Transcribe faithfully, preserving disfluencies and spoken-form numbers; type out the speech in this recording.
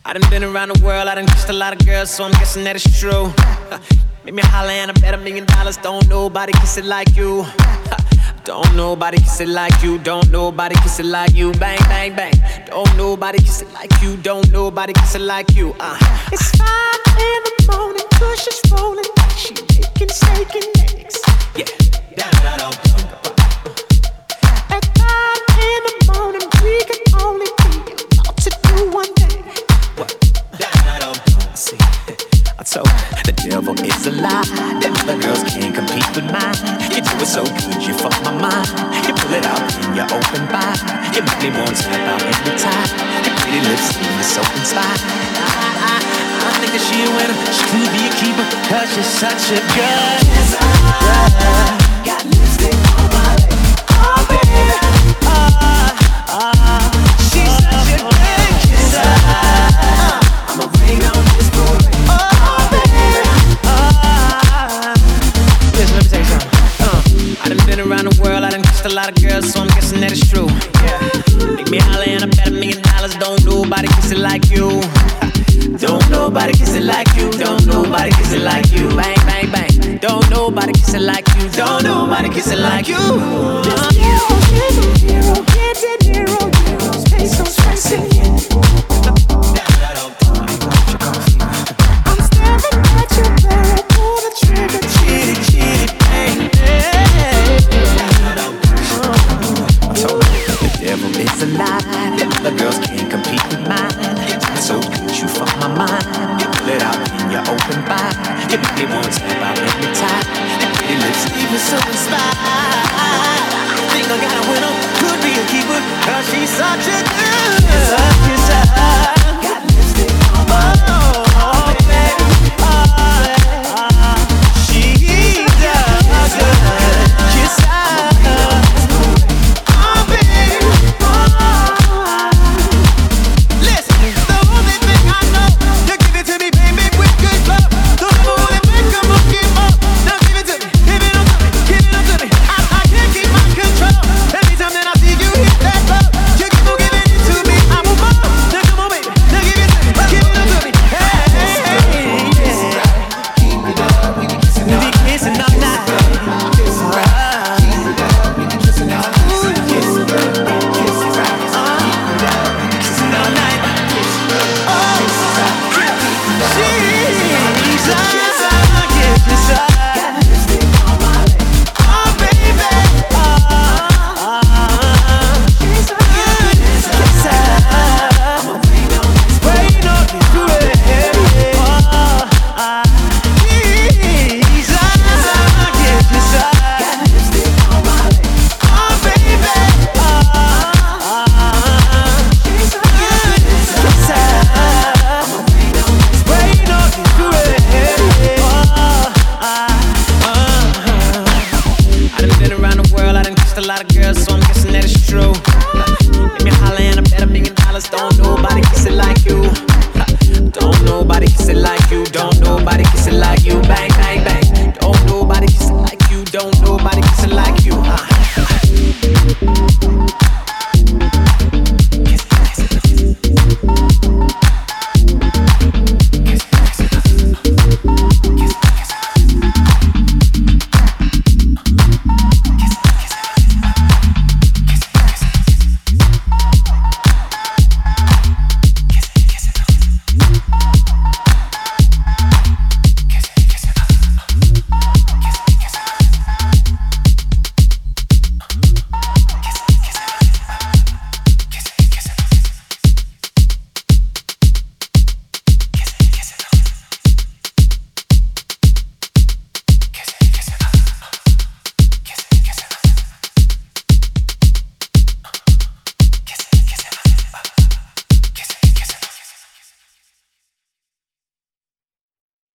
I done been around the world, I done kissed a lot of girls, so I'm guessing that it's true. Make me holler and I bet a million dollars. Don't nobody kiss it like you. Don't nobody kiss it like you. Don't nobody kiss it like you. Bang, bang, bang. Don't nobody kiss it like you. Don't nobody kiss it like you. Uh. It's five in the morning, push is rolling. She making steak and eggs. Yeah. Da-da-da-da. At five in the morning, we can only be about to do one thing. What? Da-da-da-da. See, I told the devil is a lie. Them other girls can't compete with mine. You do it so good, you fuck my mind. You pull it out in your open bar. You make me want to tap out every time. Your pretty lips leave me so inspired. I, I, I think that she a winner. She could be a keeper, cause she's such a good girl. Got lipstick on my lips. Oh baby, oh, oh. She's such a good kisser. I'ma bring on this boy. Oh baby, oh. Listen, let me tell you something. Uh, I done been around the world, I done kissed a lot of girls, so I'm guessing that it's true. Yeah. Make me holler and I bet a million dollars. Don't nobody kiss it like you. Don't nobody kiss it like you. Don't nobody kiss it like you. Bang, bang, bang. Don't nobody kiss it like you. Don't nobody kiss it like you. Just hero, hero, hero, get it, hero, heroes, pesos, pricing. I'm staring at your barrel, pull the trigger, Chitty, chitty, bang, bang. The devil is a lie. Them other girls can't compete with mine. It's so good, you fuck my mind. You pull it out in your open bar. You make me want to